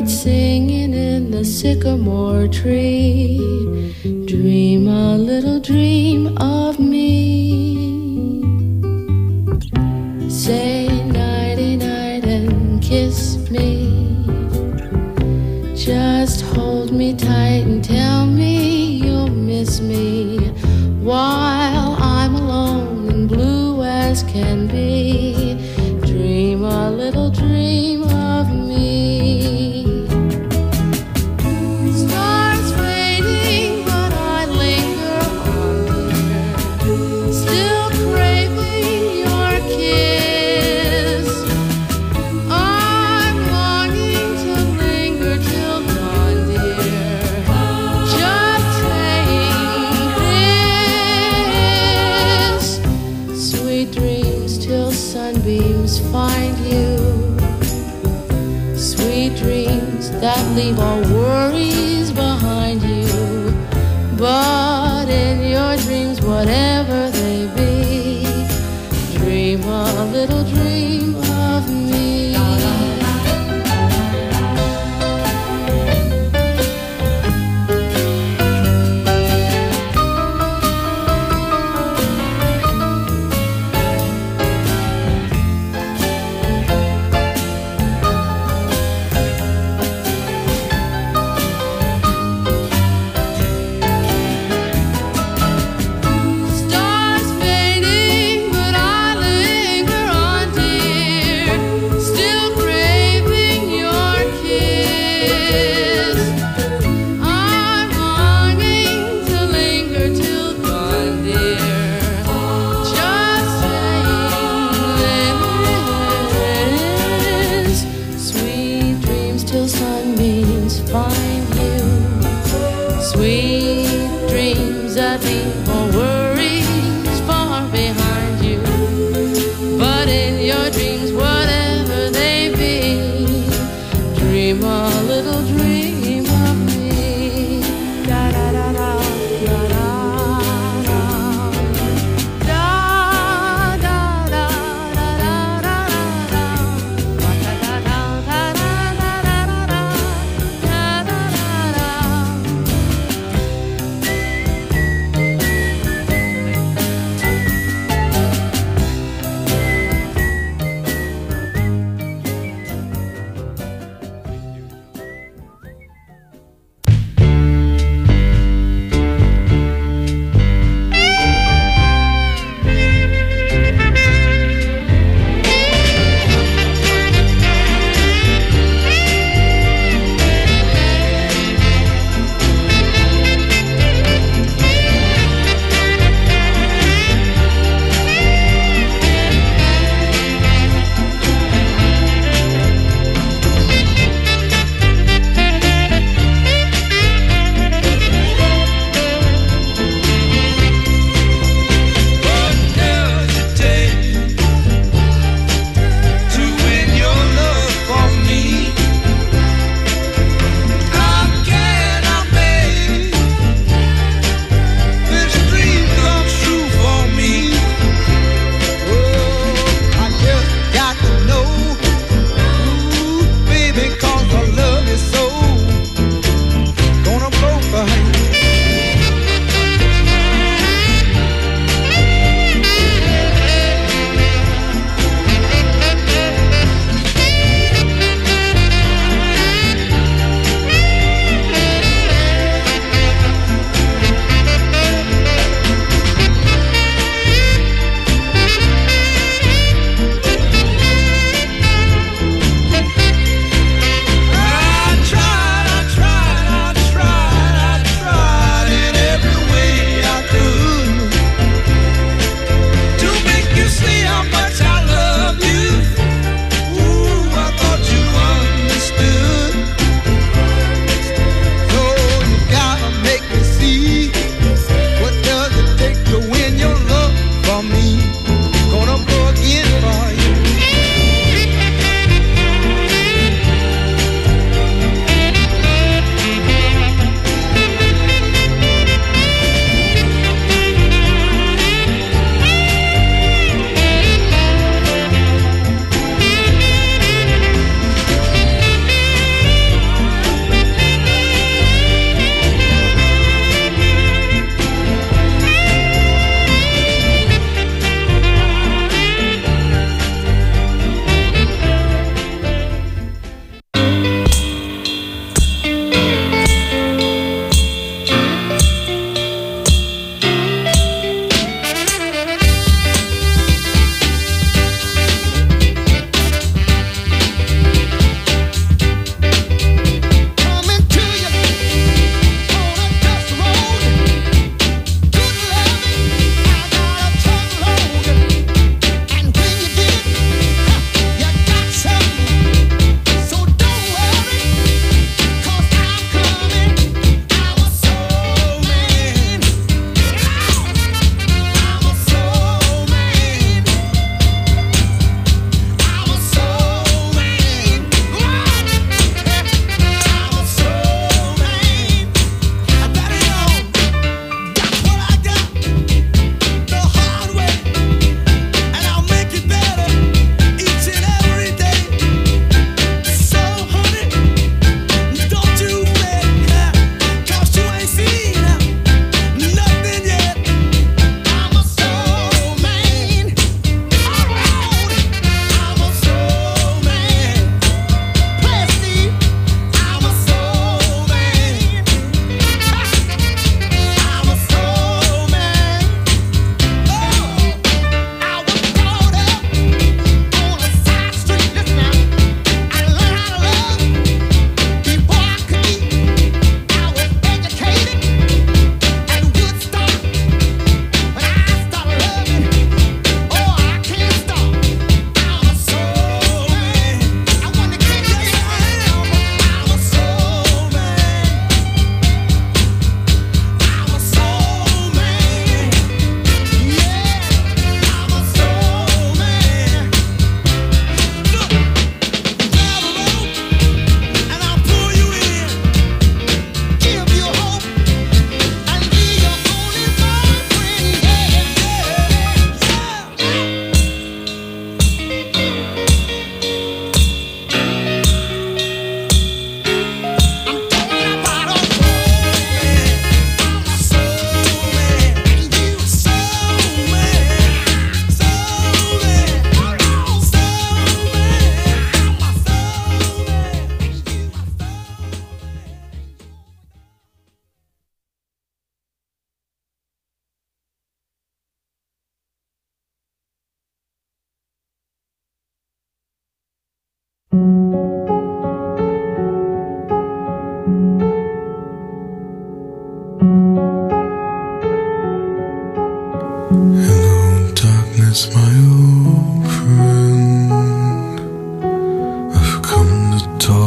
birds singing in the sycamore tree. Dream a little dream of me. Say nighty-night and kiss me. Just hold me tight and tell me you'll miss me while I'm alone and blue as can be. Dream a little dream of me. Stars fading, but I linger on, dear, still craving your kiss. I'm longing to linger till dawn, dear, just saying this. Sweet dreams till sunbeams find you. Sweet dreams that leave all worries behind you. But in your dreams, whatever they be, dream a little dream of me.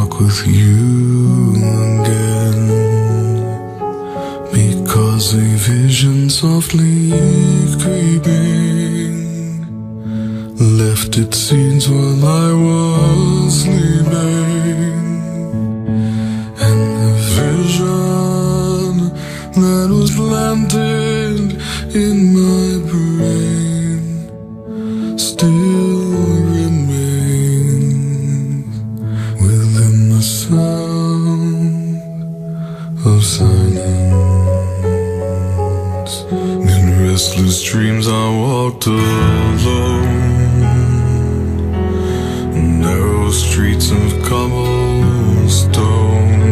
talk with you again, because a vision softly creeping left its seeds while I was sleeping, and the vision that was planted in my brain still remains within the sound of silence. In restless dreams I walked alone, narrow streets of cobblestone,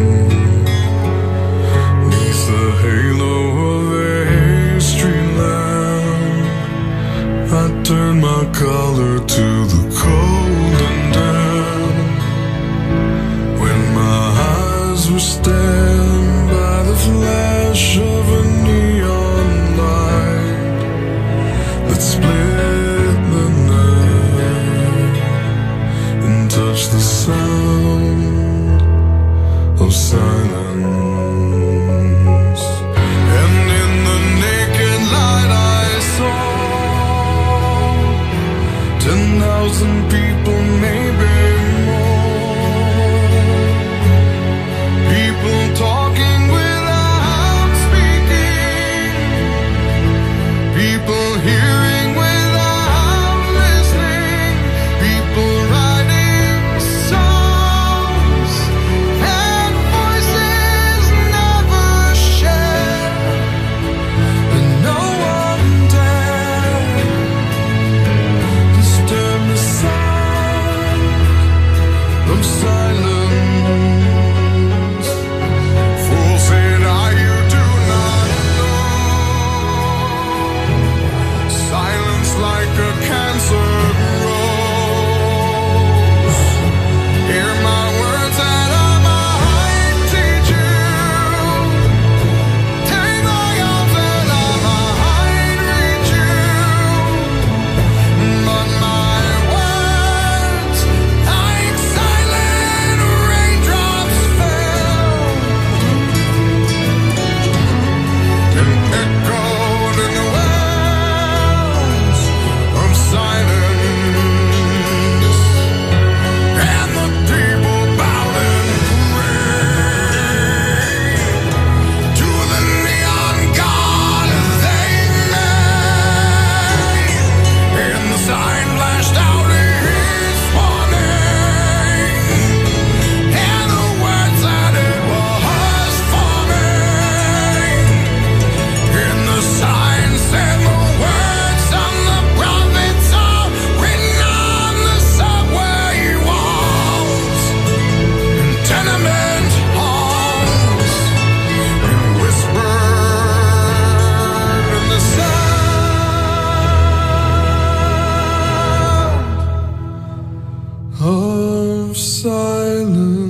neath the halo of a street lamp. I turned my collar to the cold and damp, when my eyes were stabbed by the flash of a neon light that split the night and touched the sound of silence. And in the naked light I saw 10,000 people, maybe more, people talking without speaking, people hearing without listening, people writing songs and voices never shared, and no one dared disturb the sound of silence. Fool said I, you do not know, silence like a cancer grows. Hear my words that I might teach you, take my arms that I might reach you, but my words like silent raindrops fell and echoed in the wells of silence, and the people bowed and prayed to the neon god they made, and the sign flashed out his warning, and the words that it was forming, and the sign said the words on the prophets are written on the subway walls and tenement halls, and whispered in the sound of silence.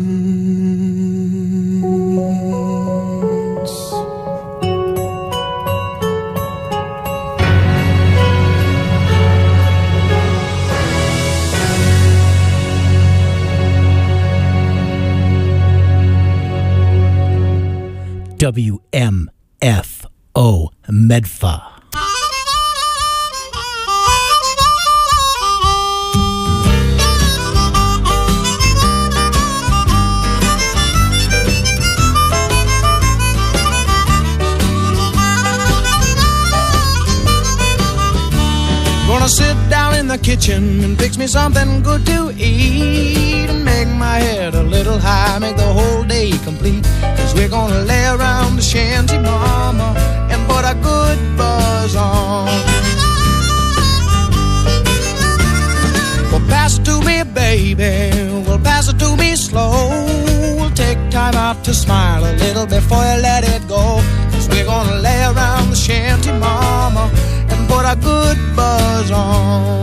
WMFO Medfa. Gonna sit down in the kitchen and fix me something good to eat, and make my head a little high, make the whole day complete. 'Cause we're gonna lay around the shanty, mama, and put a good buzz on. Well, pass it to me, baby, well, pass it to me slow. We'll take time out to smile a little before you let it go. 'Cause we're gonna lay around the shanty, mama, and put a good buzz on.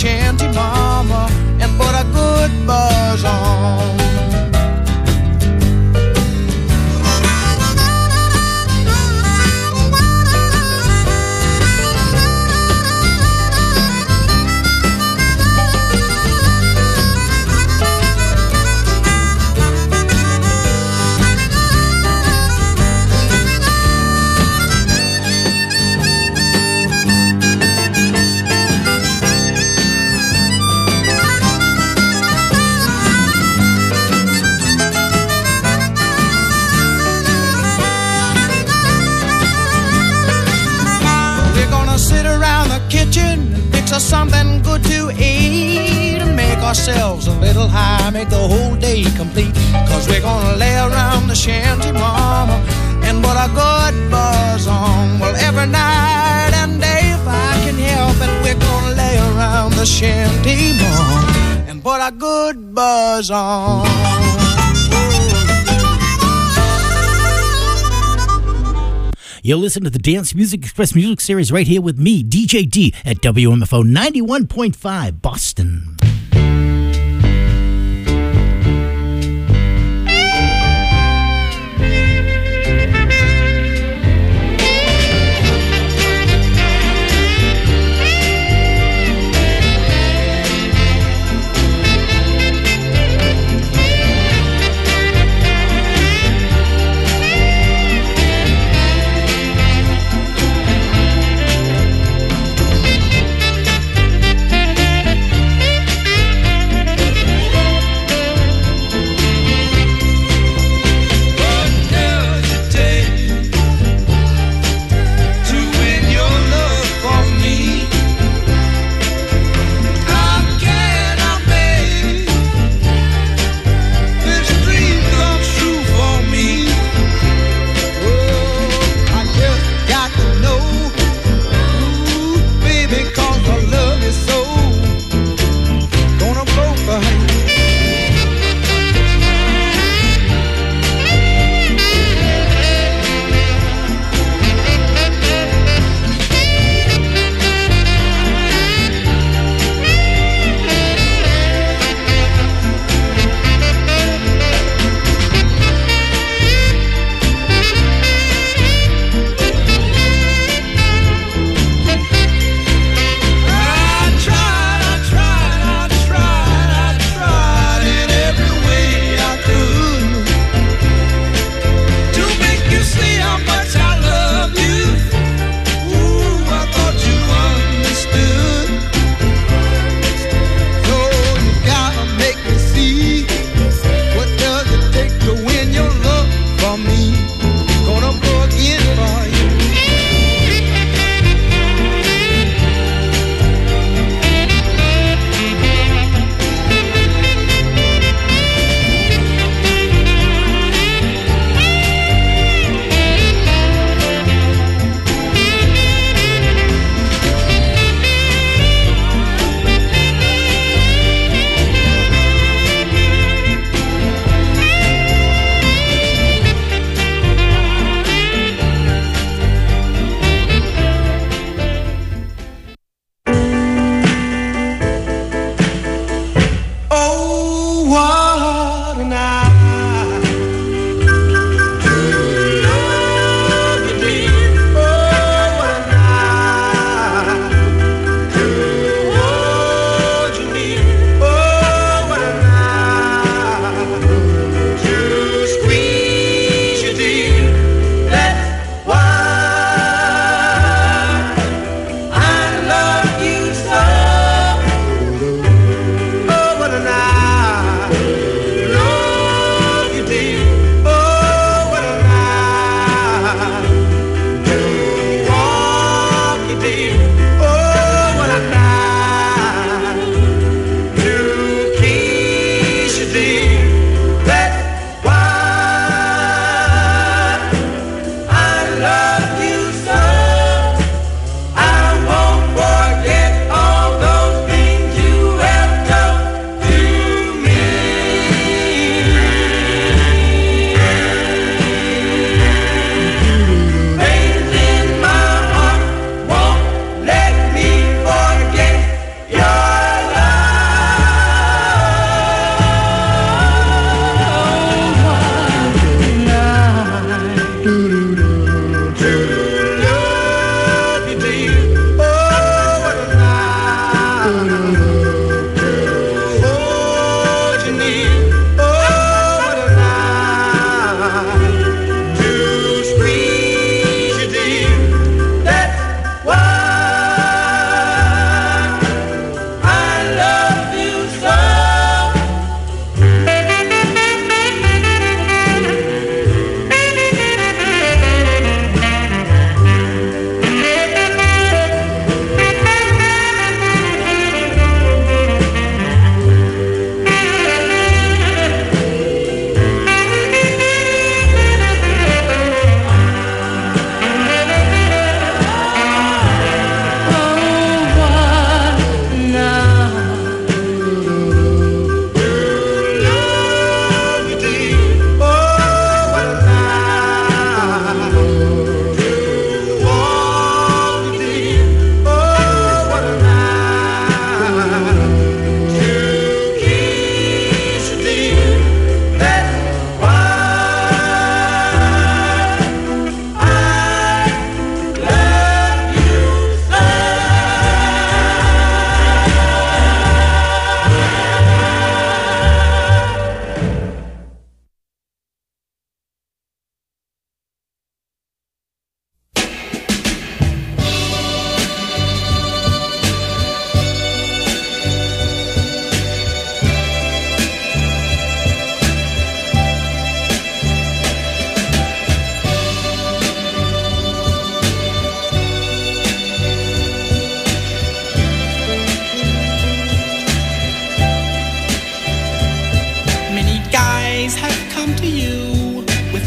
shanty, mama, and put a good buzz on. Something good to eat and make ourselves a little high, make the whole day complete. Cause we're gonna lay around the shanty, mama, and put a good buzz on. Well, every night and day, if I can help it, we're gonna lay around the shanty, mama, and put a good buzz on. You'll listen to the Dance Music Express Music Series right here with me, DJ D, at WMFO 91.5 Boston.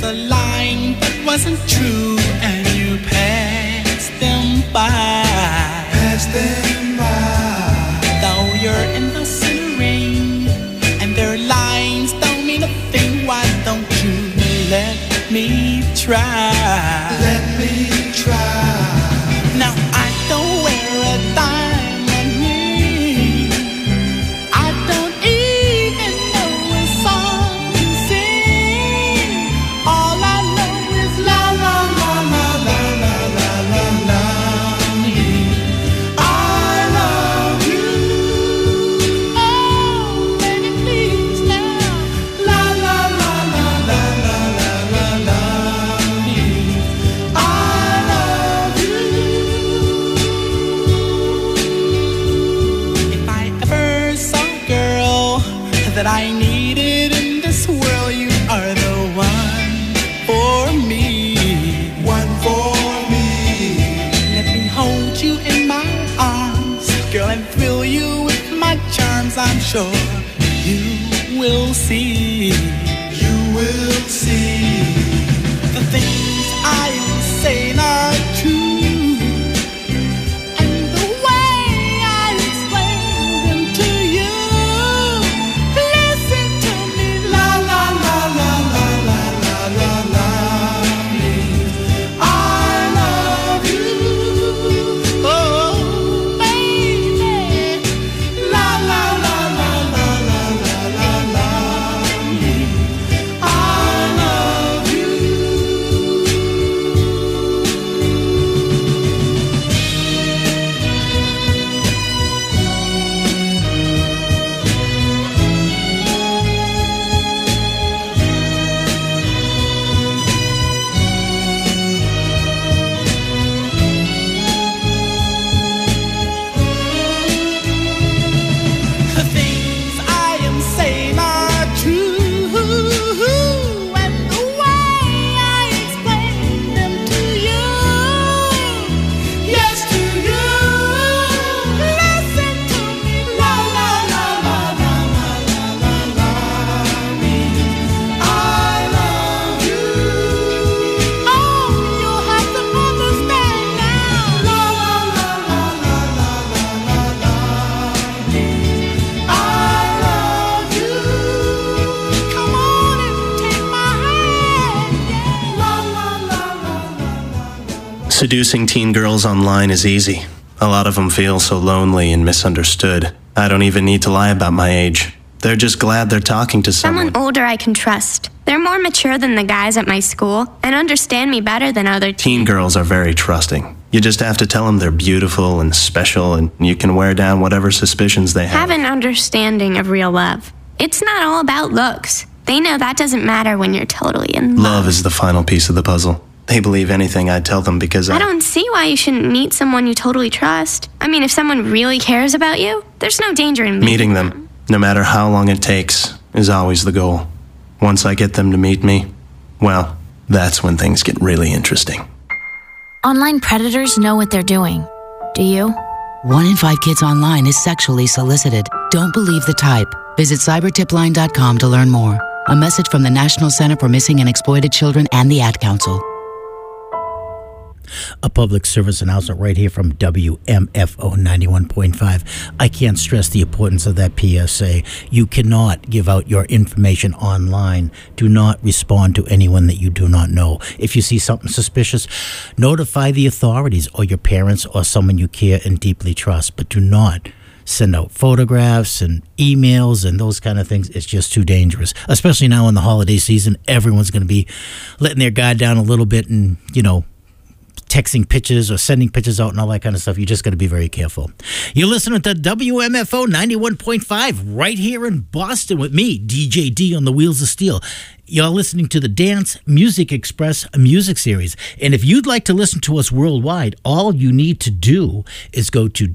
a line that wasn't true, and you passed them by. Pass them by. Though you're in the rain, and their lines don't mean a thing, why don't you let me try? Let me try. Now I don't wear a diamond ring. I don't even know a song to sing. All I know is la la la la la la la la la. I love you. Oh, baby, please now. La la la la la la la la la. I love you. If I ever saw a girl that I needed in this world, you are the one for me. One for me. Let me hold you in my arms, girl, and thrill you with my charms. I'm sure you will see. You will see. The things I am saying are true, and the way I explain them to you. Listen to me, la la la la la la la la la. I love you, oh baby, la la la la la la la la la. I love you. The things I am saying are true, and the way I explain them to you. Yes, to you. Listen to me, la la la la la la la la la. I love you. Oh, you have to understand now. La la la la la la la la la. I love you. Come on and take my hand. Yeah. La la la la la. Seducing teen girls online is easy. A lot of them feel so lonely and misunderstood. I don't even need to lie about my age. They're just glad they're talking to someone. Someone older I can trust. They're more mature than the guys at my school and understand me better than other Teen girls are very trusting. You just have to tell them they're beautiful and special, and you can wear down whatever suspicions they Have have. an understanding of real love. It's not all about looks. They know that doesn't matter when you're totally in love. Love is the final piece of the puzzle. They believe anything I tell them because I don't see why you shouldn't meet someone you totally trust. I mean, if someone really cares about you, there's no danger in meeting them, no matter how long it takes, is always the goal. Once I get them to meet me, well, that's when things get really interesting. Online predators know what they're doing. Do you? 1 in 5 kids online is sexually solicited. Don't believe the type. Visit cybertipline.com to learn more. A message from the National Center for Missing and Exploited Children and the Ad Council. A public service announcement right here from WMFO 91.5. I can't stress the importance of that PSA. You cannot give out your information online. Do not respond to anyone that you do not know. If you see something suspicious, notify the authorities or your parents or someone you care and deeply trust, but do not send out photographs and emails and those kind of things. It's just too dangerous, especially now in the holiday season. Everyone's going to be letting their guard down a little bit and, texting pictures or sending pictures out and all that kind of stuff. You just got to be very careful. You're listening to WMFO 91.5 right here in Boston with me, DJ D on the Wheels of Steel. You're listening to the Dance Music Express music series. And if you'd like to listen to us worldwide, all you need to do is go to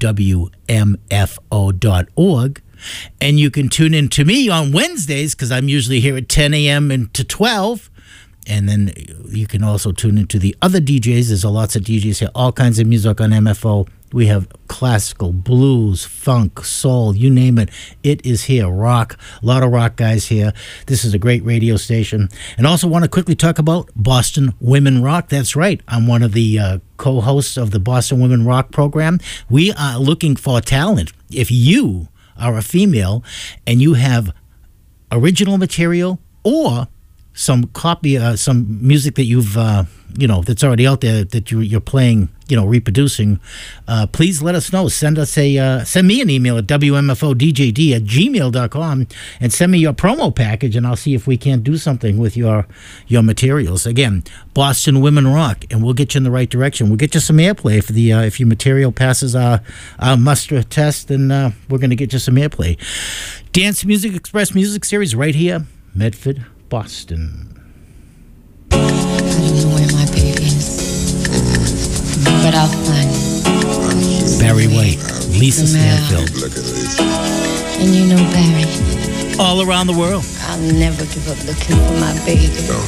WMFO.org. And you can tune in to me on Wednesdays because I'm usually here at 10 a.m. and to 12. And then you can also tune into the other DJs. There's lots of DJs here, all kinds of music on MFO. We have classical, blues, funk, soul, you name it. It is here. Rock. A lot of rock guys here. This is a great radio station. And also want to quickly talk about Boston Women Rock. That's right. I'm one of the co-hosts of the Boston Women Rock program. We are looking for talent. If you are a female and you have original material or some copy, some music that you've, that's already out there that you're playing, reproducing, please let us know. Send me an email at wmfodjd@gmail.com and send me your promo package, and I'll see if we can't do something with your materials. Again, Boston Women Rock, and we'll get you in the right direction. We'll get you some airplay for the if your material passes our muster test, then we're going to get you some airplay. Dance Music Express Music Series right here, Medford, Boston. I don't know where my baby is, but I'll find him. Barry White, Lisa Stanfield. And you know Barry. All around the world. I'll never give up looking for my baby. Don't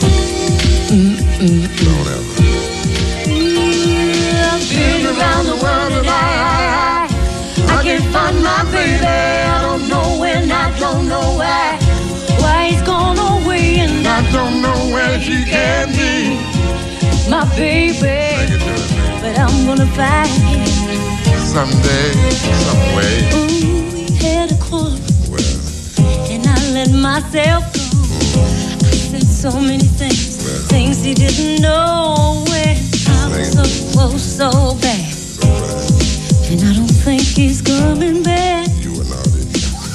ever. I've been around the world and I can't find my baby. I don't know when, I don't know why. Why he's gone away and I don't know where she can be. my baby. But I'm gonna find him someday, some way. Ooh, we had a quarrel, and I let myself go. I said so many things, things he didn't know. When I was so close, so bad, and I don't think he's coming back. You were naughty.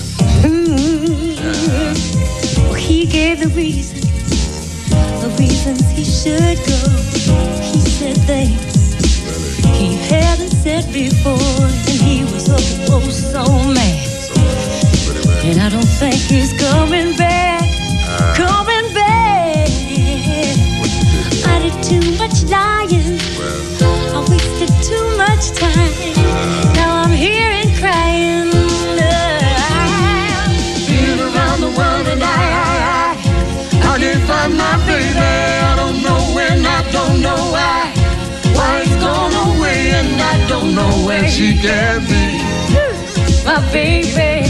He gave the reasons he should go. He said things he hadn't said before, and he was so mad. And I don't think he's coming back, coming back. I did too much lying, I wasted too much time. Now I'm here and crying. Been around the world and I can't find my baby. I don't know when, I don't know why. Why he's gone away and I don't know where She can be. my baby.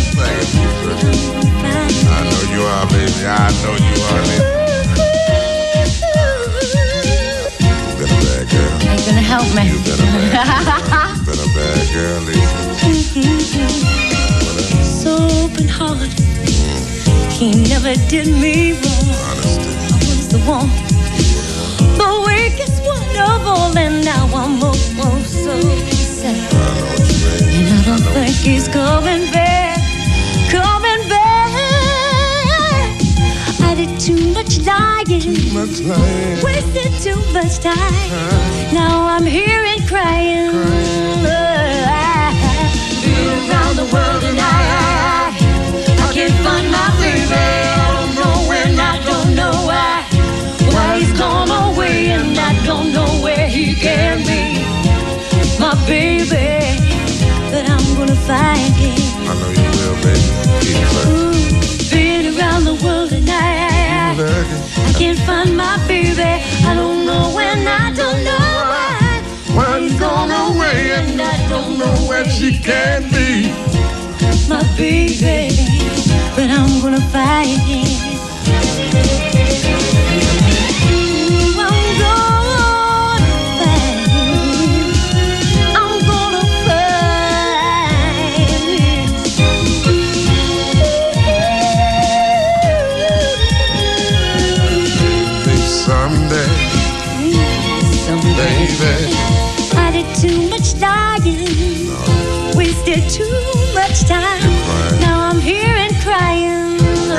I know you are, baby. I know you are, baby. You've been a bad girl. Are you gonna help me? You've been a bad girl. You've been a bad girl, Lisa. So open-hearted, he never did me wrong. Honesty. I was the one, the weakest one of all, and now I'm so sad. I know what you mean. And I don't think he's coming back, coming back. I did too much lying, Much lying. wasted too much time. Now I'm here and crying. Been around the world and I can't find my baby. I don't know when, I don't know why. Why he's gone away and I don't know where he can be. My baby, but I'm gonna find him. I know you will, baby. Keep searching. Been around the world and I can't find my baby. I don't know when, I don't know why. Why he's gone away and I don't know where she can be. my baby, but I'm gonna find him. Ooh, I'm gonna find him. I'm gonna find him. Someday, baby. I did too much lying, wasted too much time. Now I'm here and crying.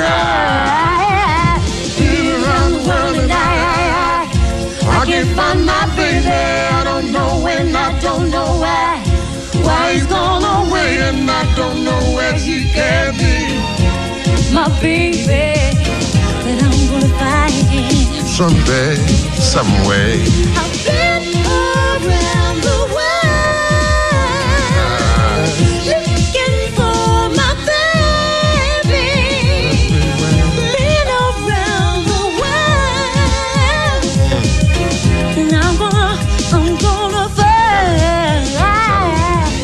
Been around the world and I can't find my baby. I don't know when, I don't know why. Why he's gone away and I don't know where he can be. My baby, but I'm gonna find him. Someday, some way. I've been around the world, looking for my baby. Been around the world, and I'm gonna find.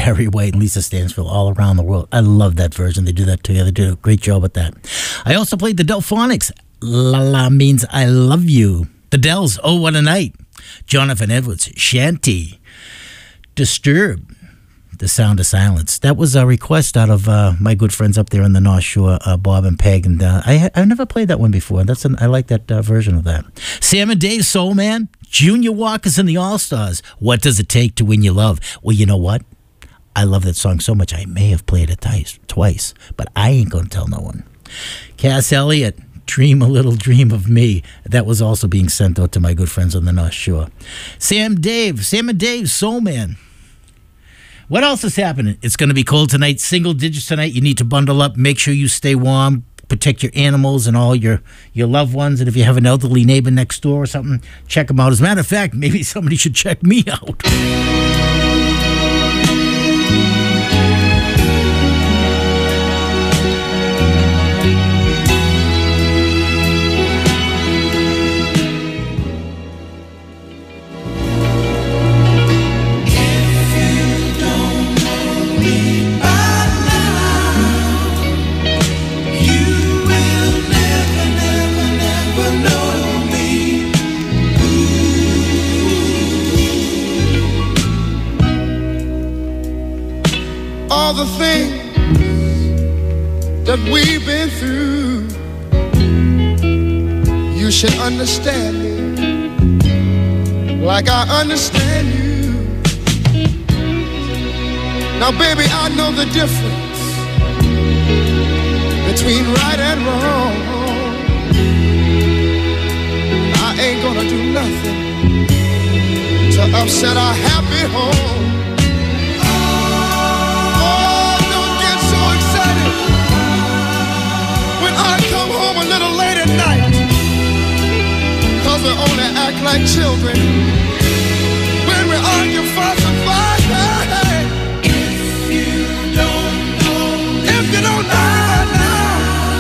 Barry White and Lisa Stansfield, All Around the World. I love that version. They do that together. They did a great job with that. I also played the Delphonics. La La means I love you. The Dells, Oh What a Night. Jonathan Edwards, Shanty. Disturb, The Sound of Silence. That was a request out of my good friends up there in the North Shore, Bob and Peg. And I've never played that one before. I like that version of that. Sam and Dave, Soul Man. Junior Walker's and the All-Stars. What Does It Take to Win Your Love? Well, you know what? I love that song so much I may have played it twice, but I ain't going to tell no one. Cass Elliot, Dream a Little Dream of Me. That was also being sent out to my good friends on the North Shore. Sam and Dave, Soul Man. What else is happening? It's going to be cold tonight, single digits tonight. You need to bundle up, make sure you stay warm, protect your animals and all your loved ones. And if you have an elderly neighbor next door or something, check them out. As a matter of fact, maybe somebody should check me out. All the things that we've been through, you should understand me like I understand you. Now baby, I know the difference between right and wrong. I ain't gonna do nothing to upset our happy home. I come home a little late at night, 'cause we only act like children when we argue, fuss and fight. Hey, if you don't know right now,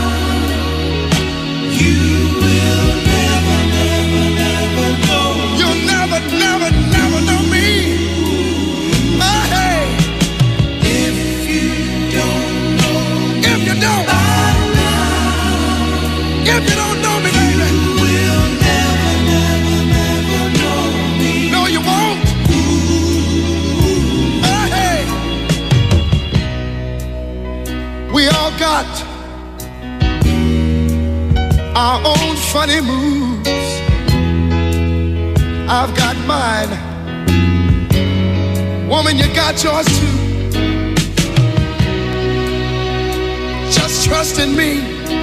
you will never know. You'll never know me. Hey, if you don't know, if you don't know me, baby, you will never know me. No, you won't. Hey, we all got our own funny moves. I've got mine. Woman, you got yours too. Just trust in me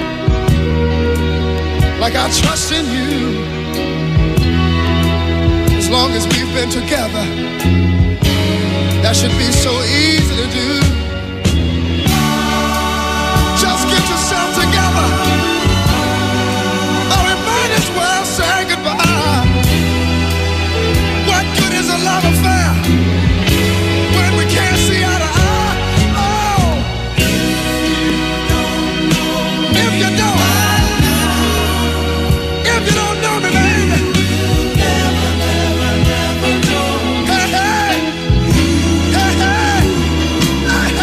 like I trust in you. As long as we've been together, that should be so easy to do. Just get yourself together, or we might as well say goodbye. What good is a love affair when we can't see eye to eye? Oh, if you don't know me, baby, you'll never know. Hey, hey, hey, hey, hey.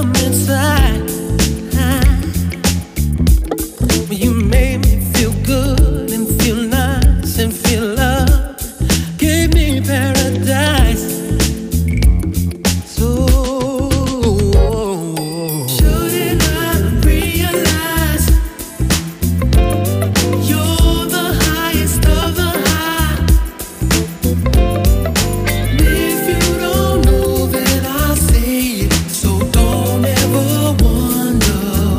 from inside. You made me feel good and feel nice and feel love. Gave me paradise. So shouldn't I realize you're the highest of the high? If you don't know, then I'll say it. So don't ever wonder.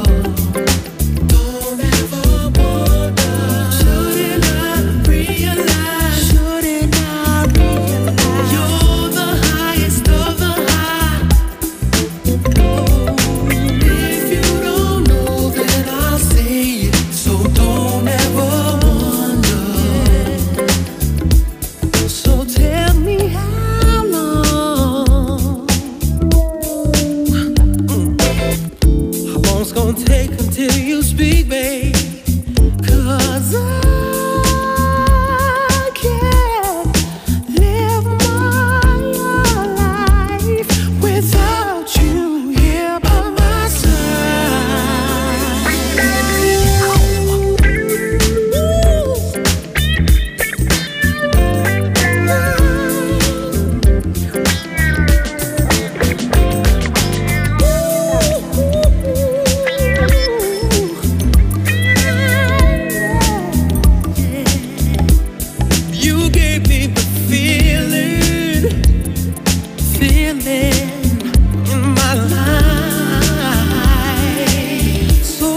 Don't ever wonder. Shouldn't I realize? Shouldn't I realize? You're the highest of the high. If you don't know, then I'll say it. So don't ever wonder. So tell me how long. How long it's gonna take until you speak, babe? 'Cause I can't live my life without you here by my side. You gave me the feeling in my life. So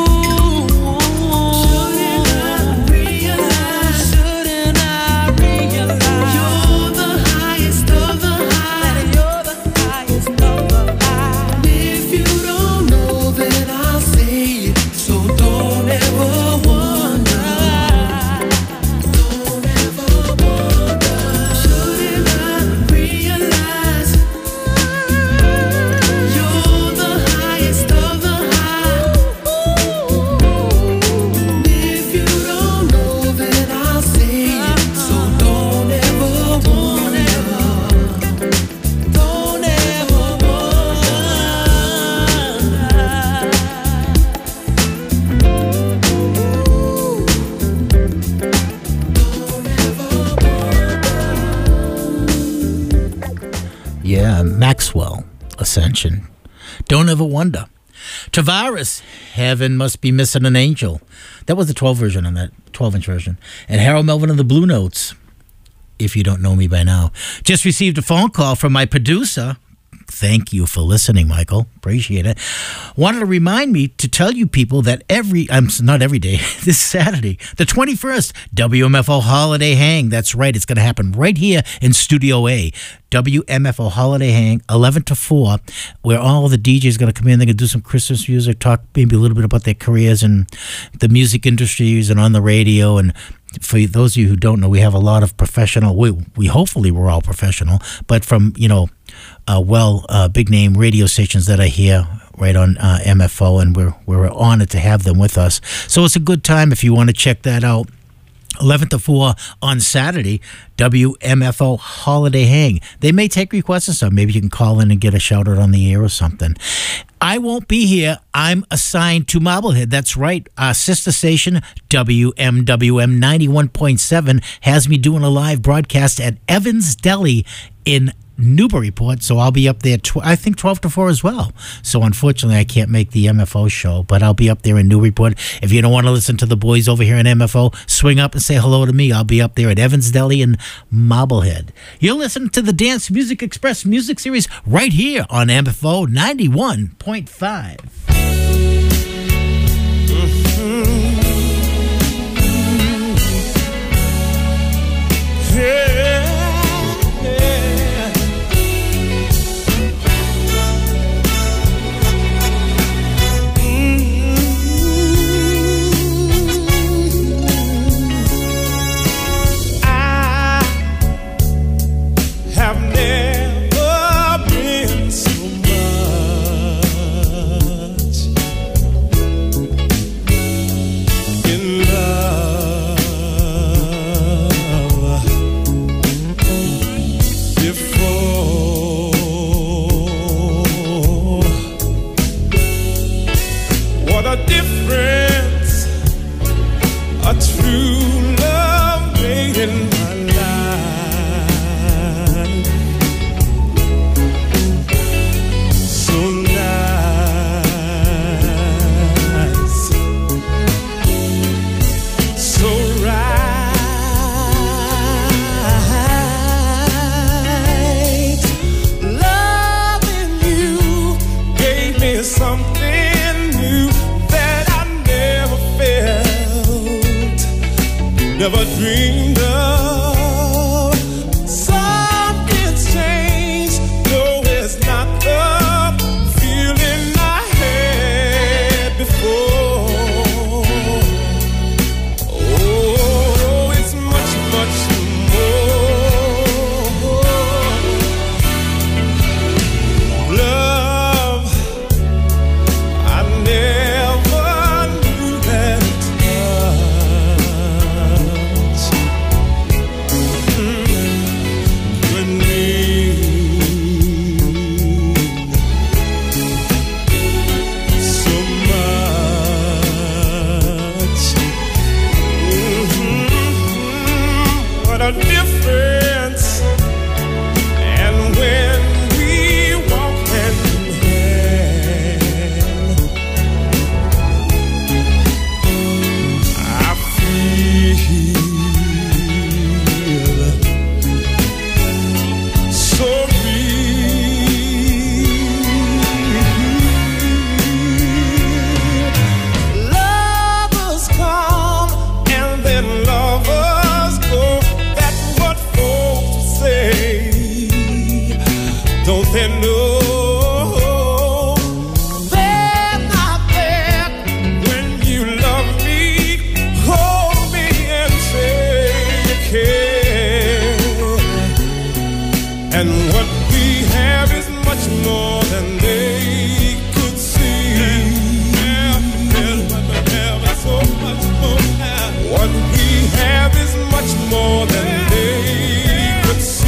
shouldn't I realize? Shouldn't I realize? You're the highest of the high. You're the highest of the high. If you don't know, then I'll say it. So don't ever wonder. Don't ever wonder. Shouldn't I realize? You're the highest of the high. If you don't know, then I'll say it. So don't ever wonder. Don't ever wonder. Yeah, Maxwell, Ascension. Don't ever wonder. Tavares, Heaven Must Be Missing an Angel. That was the 12 version on that, 12-inch version. And Harold Melvin and the Blue Notes, if you don't know me by now. Just received a phone call from my producer. Thank you for listening, Michael. Appreciate it. Wanted to remind me to tell you people that not every day, this Saturday, the 21st, WMFO Holiday Hang. That's right. It's going to happen right here in Studio A. WMFO Holiday Hang, 11 to 4, where all the DJs are going to come in. They're going to do some Christmas music, talk maybe a little bit about their careers in the music industries and on the radio. And for those of you who don't know, we have a lot of professional, we hopefully we're all professional, but from, big name radio stations that are here right on MFO, and we're honored to have them with us. So it's a good time if you want to check that out. 11 to 4 on Saturday, WMFO Holiday Hang. They may take requests and stuff. Maybe you can call in and get a shout out on the air or something. I won't be here. I'm assigned to Marblehead. That's right. Our sister station, WMWM 91.7, has me doing a live broadcast at Evans Deli in Newburyport, so I'll be up there, I think 12 to 4 as well. So unfortunately, I can't make the MFO show, but I'll be up there in Newburyport. If you don't want to listen to the boys over here in MFO, swing up and say hello to me. I'll be up there at Evans Deli in Marblehead. You're listening to the Dance Music Express Music Series right here on MFO 91.5. Yeah. Have never been so much never dreamed of. Some it's changed, no, it's not the feeling I had before. Oh, it's much, much more. Love, I never knew that touch could mean so much. What a difference. And when we walk hand in hand, I feel so real. Lovers come and then lovers go. That's what folks say. Don't they know? They're not there when you love me, hold me and say you care. And what we have is much more than they could see. There's so much more now. What we have is much more than they could see.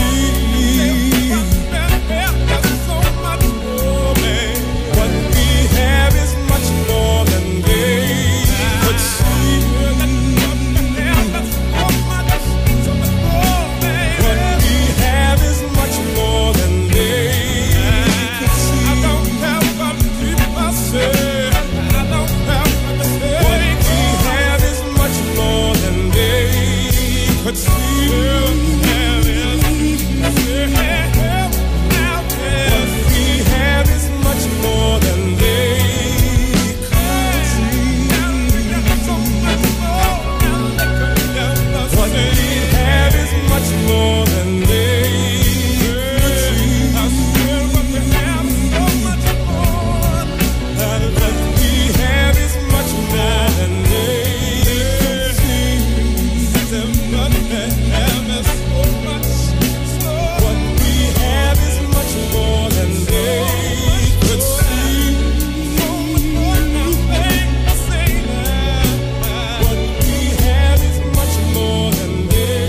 There's so much more, man. What we have is much more than they could see. What we have is much more than they could see. I don't have what you myself. I don't have what we have is much more than they could see. What we have is much more than they could see. What we have is much more than they could see. What we have is much more than they could see. What we have is much more than they could see. What we have is much more than they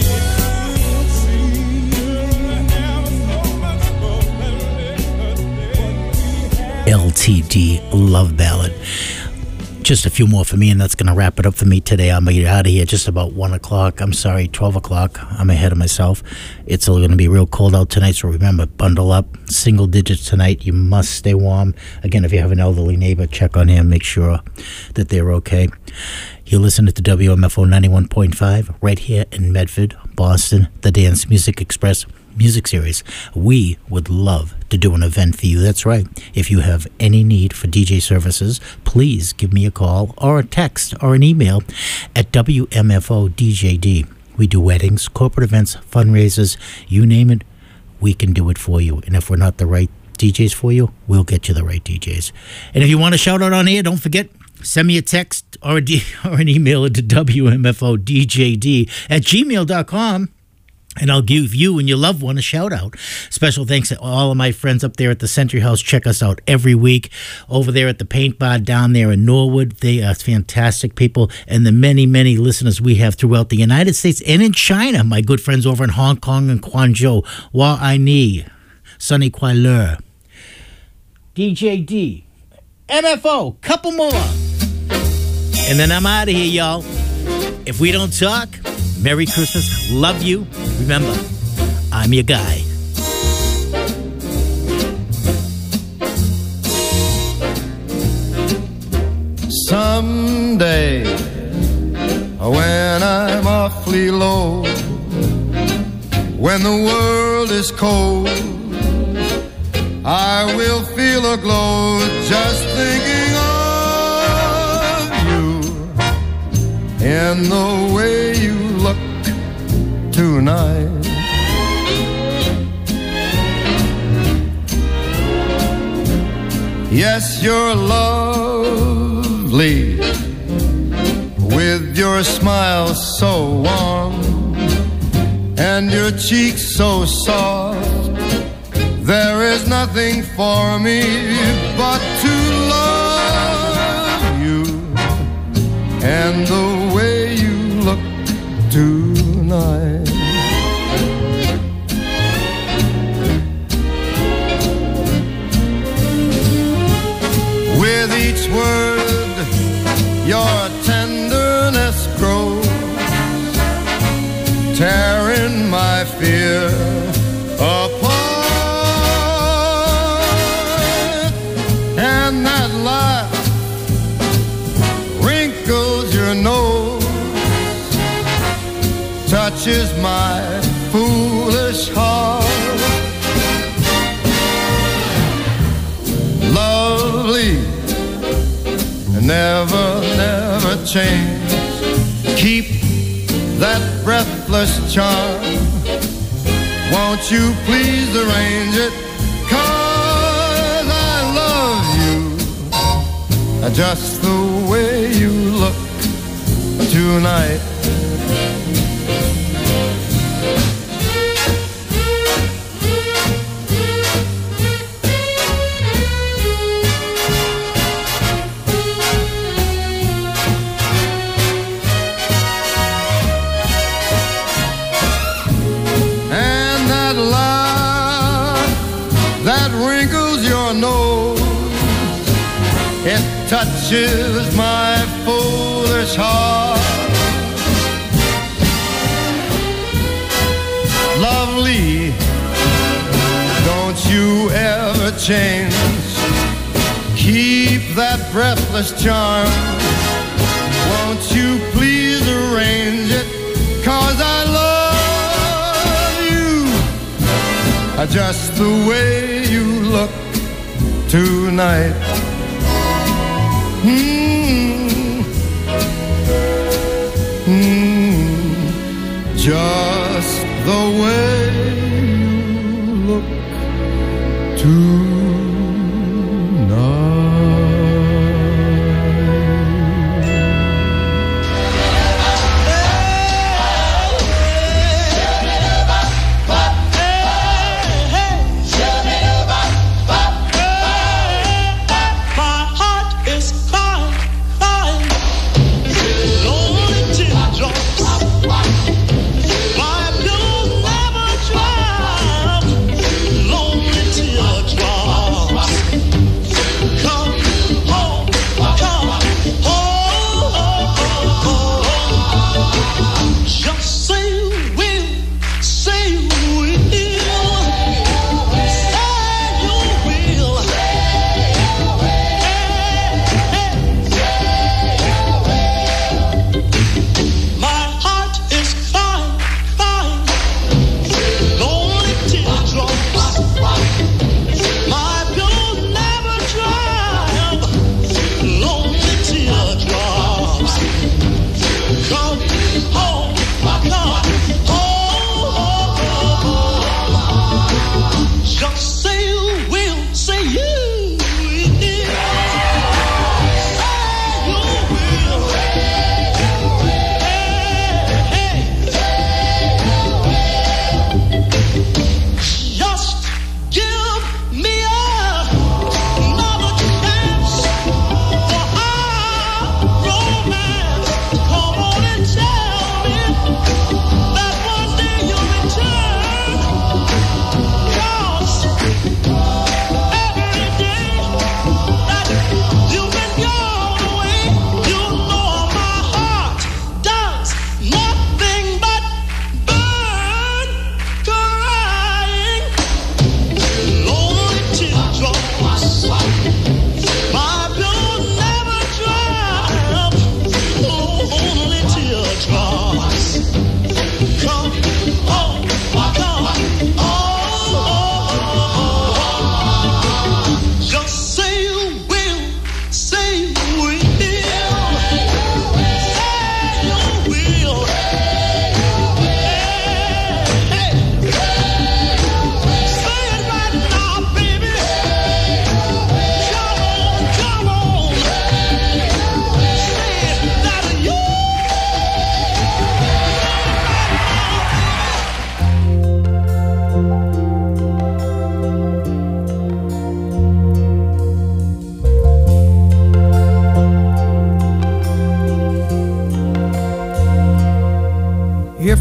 LTD Love Ballad. Just a few more for me, and that's going to wrap it up for me today. I'm going to get out of here just about 1 o'clock. I'm sorry, 12 o'clock. I'm ahead of myself. It's going to be real cold out tonight, so remember, bundle up. Single digits tonight. You must stay warm. Again, if you have an elderly neighbor, check on him. Make sure that they're okay. You're listening to WMFO 91.5 right here in Medford, Boston, the Dance Music Express music series. We would love to do an event for you. That's right. If you have any need for DJ services, please give me a call or a text or an email at WMFO-DJD. We do weddings, corporate events, fundraisers, you name it, we can do it for you. And if we're not the right DJs for you, we'll get you the right DJs. And if you want a shout out on here, don't forget, send me a text or an email to WMFODJD@gmail.com. And I'll give you and your loved one a shout out. Special thanks to all of my friends up there at the Century House. Check us out every week. Over there at the Paint Bar down there in Norwood. They are fantastic people. And the many, many listeners we have throughout the United States and in China. My good friends over in Hong Kong and Guangzhou. Hua Aini, Sunny Kuai-Le, DJ D, MFO, couple more. And then I'm out of here, y'all. If we don't talk, Merry Christmas. Love you. Remember, I'm your guy. Someday, when I'm awfully low, when the world is cold, I will feel a glow just thinking of you and the way you Yes, you're lovely, with your smile so warm and your cheeks so soft. There is nothing for me but to love you and the way you look tonight. With each word, your tenderness grows, tearing my fear apart. And that laugh wrinkles your nose, touches my foolish heart. Lovely, never, never change. Keep that breathless charm. Won't you please arrange it? 'Cause I love you just the way you look tonight. Touches my foolish heart. Lovely, don't you ever change. Keep that breathless charm. Won't you please arrange it? 'Cause I love you just the way you look tonight. Just the way you look tonight. My pillow never dry, lonely teardrops.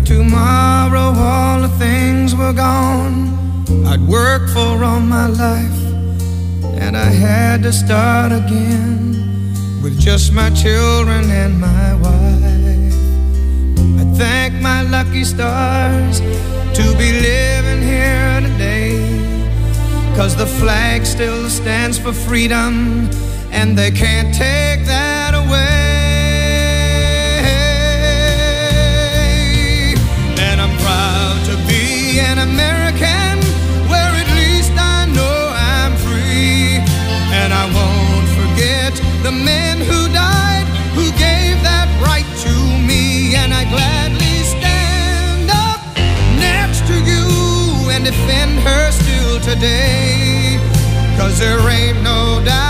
If tomorrow all the things were gone I'd worked for all my life, and I had to start again with just my children and my wife. I thank my lucky stars to be living here today, 'cause the flag still stands for freedom, and they can't take that away. And I'm proud to be an American, where at least I know I'm free. And I won't forget the men who died, who gave that right to me. And I gladly stand up next to you and defend her still today, 'cause there ain't no doubt